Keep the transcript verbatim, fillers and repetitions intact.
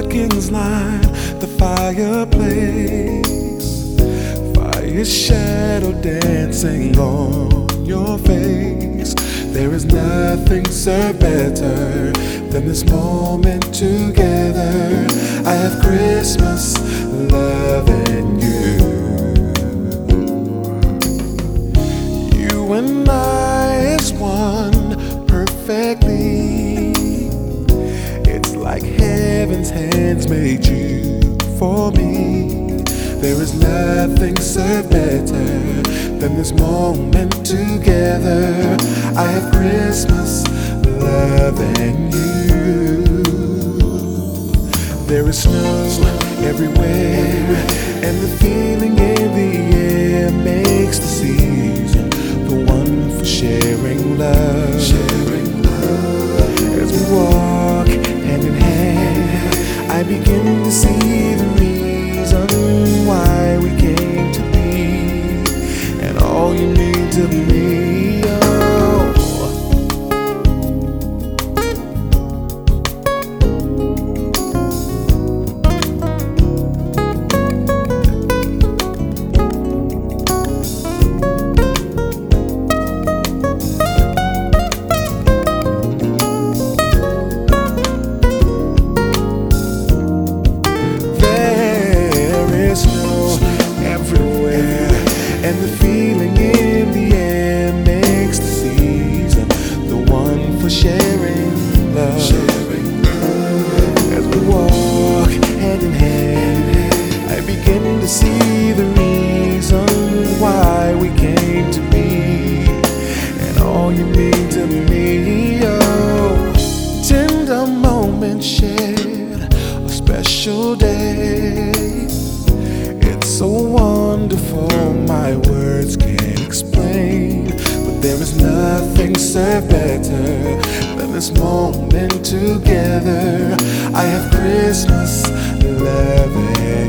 napkins line the fireplace, fire shadow dancing on your face. There is nothing so better than this moment together. I have Christmas loving you. You and I is one perfectly. It's like heaven's hands made you for me. There is nothing so better than this moment together. I have Christmas loving you. There is snow everywhere, and the feeling in the air makes the season the one for sharing love. Sharing love. As we walk hand in hand, I begin to see the reason why we came to be, and all you mean to me. Oh. And the feeling in the air makes the season the one for sharing love. Sharing love. As we walk hand in hand, I begin to see the reason why we came to be, and all you mean to me. Oh, tender moments shared, a special day. It's so wonderful, my words can't explain. But there is nothing so better than this moment together. I have Christmas loving